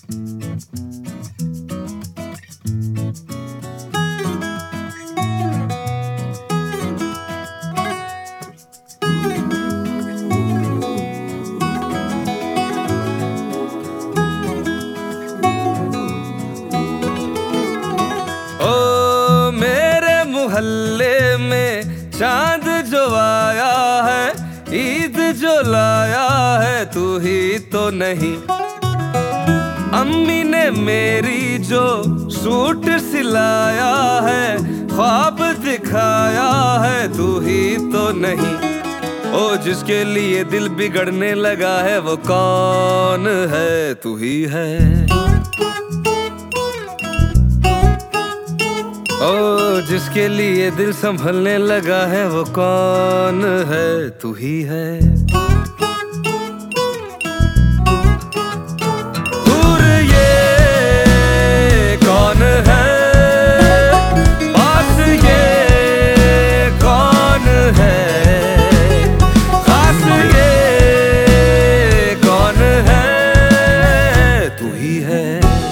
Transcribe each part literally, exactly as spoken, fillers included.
मोहल्ले में चांद जो आया है, ईद जो लाया है, तू ही तो नहीं। अम्मी ने मेरी जो सूट सिलाया है, ख्वाब दिखाया है, तू ही तो नहीं। ओ जिसके लिए दिल बिगड़ने लगा है, वो कौन है? तू ही है। ओ जिसके लिए दिल संभलने लगा है, वो कौन है? तू ही है। दूर ये कौन है, पास ये कौन है, खास ये कौन है? तू ही है।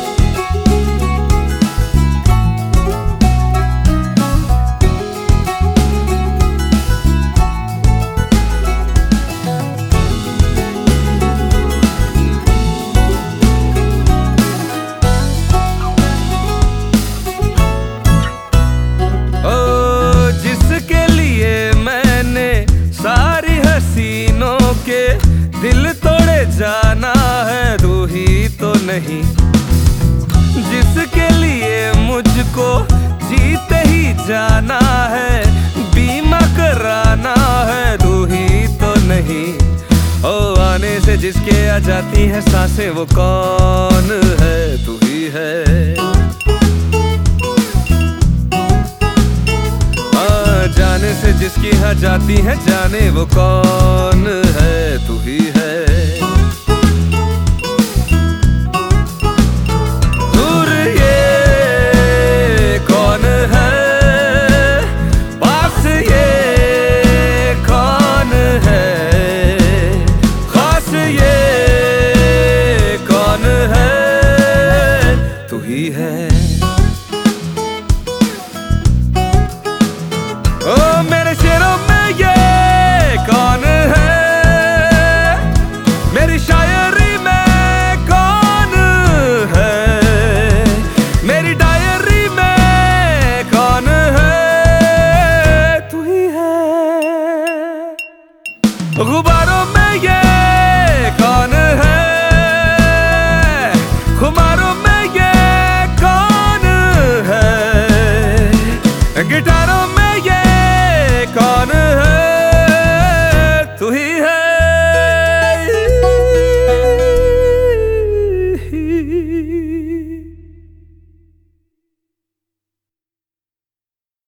के दिल तोड़े जाना है, तू ही तो नहीं। जिसके लिए मुझको जीते ही जाना है, बीमा कराना है, तू ही तो नहीं। ओ आने से जिसके आ जाती है सांसें, वो कौन है? तू ही है। जाने से जिसकी हाँ जाती है जाने, वो कौन है? तू ही है।